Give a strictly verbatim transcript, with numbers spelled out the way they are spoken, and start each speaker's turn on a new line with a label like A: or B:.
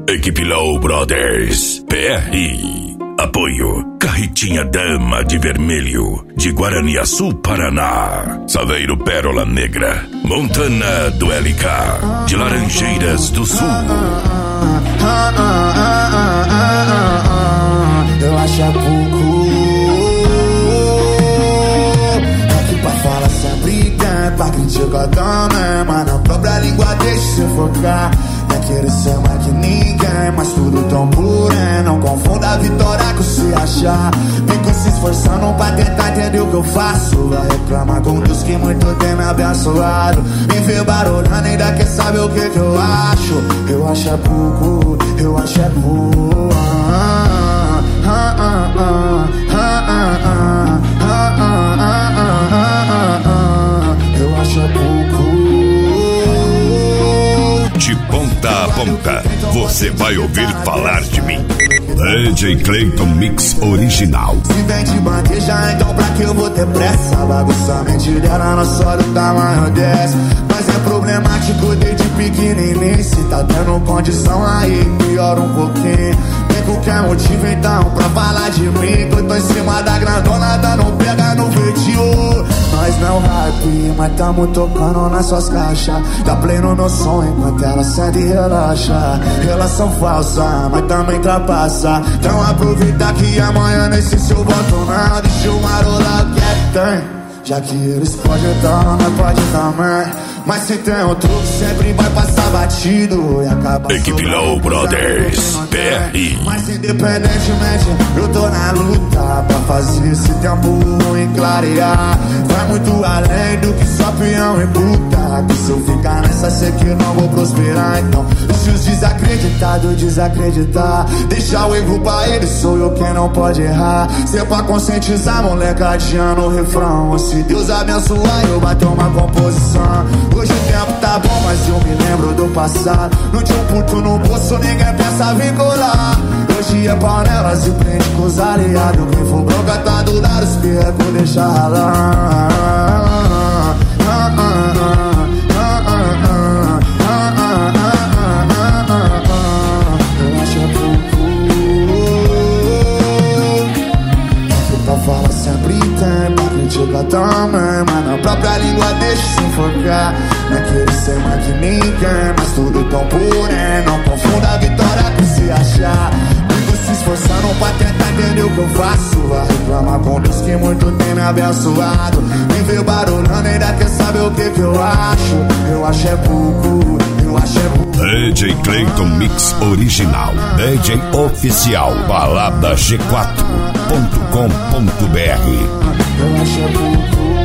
A: Equipe Low Brothers, P R I. Apoio, Carretinha Dama de Vermelho, de Guaraniaçu, Paraná. Saveiro Pérola Negra, Montana do L K, de Laranjeiras do Sul.
B: Eu acho é pouco. É que pra falar sempre tem, pra criticar também, mas na própria língua deixa se focar. É querer ser mais que ninguém, mas tudo tão porém. Não confunda a vitória com se achar. Fico se esforçando pra tentar entender o que eu faço. Vai reclamar com Deus que muito tem me abençoado. Me vê barulhando, ainda quer saber o que que eu acho. Eu acho é pouco, eu acho é pouco. Ah, ah, ah, ah, ah, ah, ah, ah, ah, ah, ah. Eu acho é pouco.
A: De ponta a ponta, você vai ouvir falar de mim. D J Clayton Mix Original.
B: Se vem de bandeja, então pra que eu vou ter pressa? Bagunça a mente dela, não só do tamanho dessa. Mas é problemático desde pequenininho. Se tá tendo condição aí, piora um pouquinho. Tem qualquer motivo então pra falar de mim. Que eu tô em cima da grandona, dando pega no vídeo. Nós não hype, mas tamo tocando nas suas caixas. Tá play no meu som enquanto ela sente e relaxa. Relação falsa, mas também trapaça. Então aproveita que amanhã nesse seu voto não. Deixa eu marolar o que é que tem. Já que eles podem então, nós pode também. Mas se tem um truque, sempre vai passar batido e acaba.
A: Equipe Low Brothers, P R I.
B: Mas independentemente, eu tô na luta pra fazer esse tempo ruim clarear. Vai muito além do que só peão e puta. Que se eu ficar nessa, sei que não vou prosperar. Então, se os desacreditados desacreditar, deixa o erro pra eles, sou eu quem não pode errar. Se é pra conscientizar, molecadinha no refrão. Se Deus abençoar, eu bater uma composição. Hoje o tempo tá bom, mas eu me lembro do passado. Não tinha um puto no bolso, ninguém pensa vincular. Hoje é panelas e prende com os aliados. Quem for bronca tá do lado, os perrecos deixa ralar. Eu acho é pouco. Pra falar sempre tem, pra criticar também, mas na própria língua deixa se enfocar. Não é querer ser mais que ninguém, mas tudo tão porém. Não confunda a vitória com se achar. Fico se esforçando pra tentar entender o que eu faço. Vai reclamar com Deus que muito tem me abençoado. Me vê barulhando, ainda quer saber o que que eu acho. Eu acho é pouco, eu acho é pouco.
A: D J Clayton Mix Original, D J Oficial, balada g quatro ponto com ponto b r.
B: Eu acho é pouco.